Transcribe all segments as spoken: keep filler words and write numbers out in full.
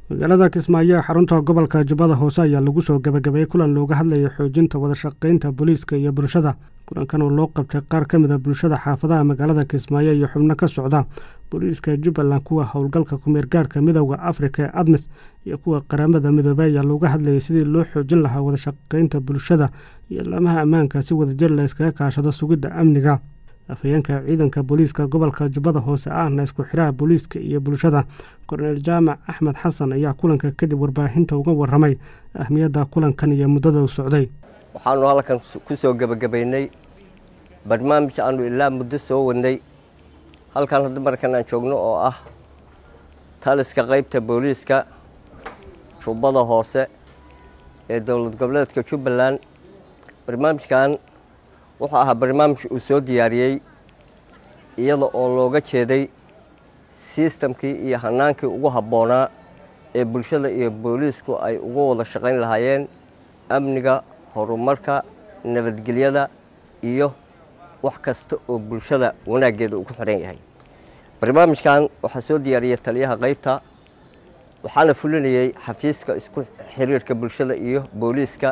magaalada Kismaayo ee xarunta gobolka Jubbada Hoose ayaa lagu soo gabagabeeyay kulan looga hadlayo xoojinta wada shaqaynta booliiska iyo bulshada. kulankan oo loo qabtay qaar ka mid ah bulshada xaafadaha magaalada Kismaayo iyo xubno ka socda booliiska Jubbaland, kuwa howlgalka ku meergaarka midowga Afrika ee ADMIS iyo kuwa qaramada midoobay ayaa looga hadlayay sidii loo xoojin lahaa wada shaqaynta bulshada iyo laamaha ammaanka si wadajir la iskaga kaashado sugidda amniga. afhayeenka ciidanka booliiska gobolka Jubbada Hoose ahna isku xiraha booliiska iyo bulshada Korneyl Jaamac Axmed Xasan ayaa kulanka kadib warbaahinta uga waramay ahmiyadda kulankan iyo muddada uu socday. waxaanu halkan ku soo gabagabeynay barnaamij aanu ilaa muddo soo wadnay halkan hadda markan aan joogno oo ah taliska qaybta booliiska Jubbada Hoose ee dowlad goboleedka Jubbaland. barnaamijkan wuxuu ahaa barnaamij uu soo diyaariyay iyada oo looga jeeday systemkii iyo hanaankii ugu habboonaa ee bulshada iyo booliisku ay uga wada shaqayn lahaayeen amniga, horumarka, nabadgelyada iyo wax kasta oo bulshada wanaageeda uu ku xiran yahay. barnaamijkan waxaa soo diyaariyay taliyaha qaybta, waxaana fulinayay xafiiska isku xiriirka bulshada iyo booliiska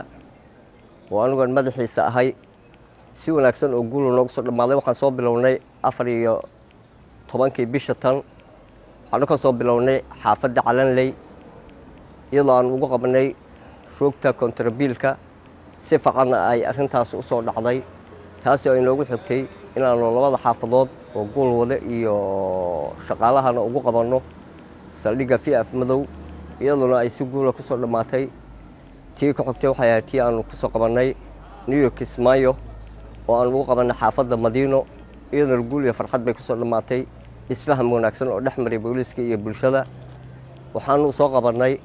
oo anigu madaxiisa ahay. si wanaagsan oo guul noogu soo dhamaaday. waxaan soo bilownay afar iyo tobankii bisha tan, waxaan ka soo bilownay xaafadda Calanley iyadoo aan ugu qabanay rugta kontrabiilka. si fiican ay arrintaas u soo dhacday, taasi oo inoogu xigtay inaan labada xaafadood oo guul wada iyo shaqaalahana ugu qabanno saldhigga Fiaf Madow iyadoo ay si guul ku soo dhamaatay. tii ka xigtay waxay ahayd tii aan ku soo qabanay New York Kismaayo oo aan ugu qabanay xaafadda Madiino iyadoo guul iyo farxad bay ku soo dhamaatay. isfaham wanaagsan oo dhexmaray booliiska iyo bulshada. waxaanu soo qabanay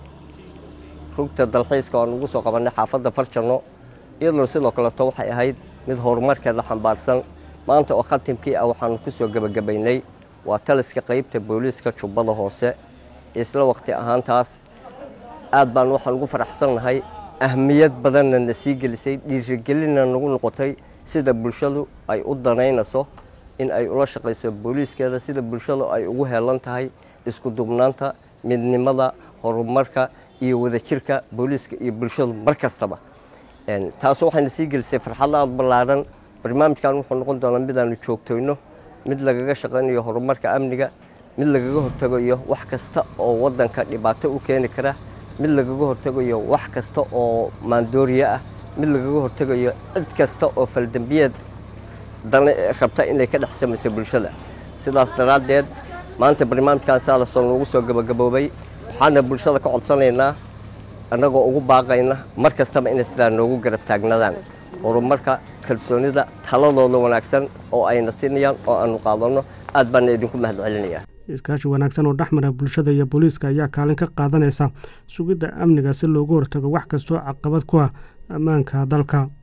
rugta dalxiiska oo aan ugu soo qabanay xaafadda Farjano iyadoo sidoo kale waxay ahayd mid horumarkeeda xambaarsan. maanta oo khatimkii ah waxaanu ku soo gabagabeynay waa taliska qaybta booliiska Jubbada Hoose. isla waqti ahaantaas aad baan waxaan ugu faraxsanahay. ahmiyad badanna na sii gelisay, dhiirigelinna nagu noqotay sida bulshadu ay u danaynayso in ay ula shaqayso booliiskeeda, sida bulshadu ay ugu heelan tahay isku duubnaanta, midnimada, horumarka iyo wadajirka booliiska iyo bulshadu mar kastaba. taas waxayna sii gelisay farxad aad ballaaran. barnaamijkan wuxuu noqon doonaa mid aanu joogtayno, mid lagaga shaqaynayo horumarka amniga, mid lagaga hortagayo wax kasta oo wadanka dhibaato u keeni kara, mid lagaga hortagayo wax kasta oo maandooriye ah, mid lagaga hortagayo cid kasta oo faldambiyeed dan rabta inay ka dhex samayso bulshada. sidaas daraadeed maanta barnaamijkan saada soo noogu soo gabagaboobay. waxaana bulshada ka codsanaynaa annagoo ugu baaqayna mar kastaba inay sidaa noogu garab taagnaadaan horumarka, kalsoonida, taladooda wanaagsan oo ayna siinayaan oo aanu qaadano. aad baan idinku mahadcelinayaa. iskaashi wanaagsan oo dhexmara bulshada iyo booliiska ayaa kaalin ka qaadanaysa sugidda amniga si looga hortago wax kastoo caqabad ku ah ammaanka dalka.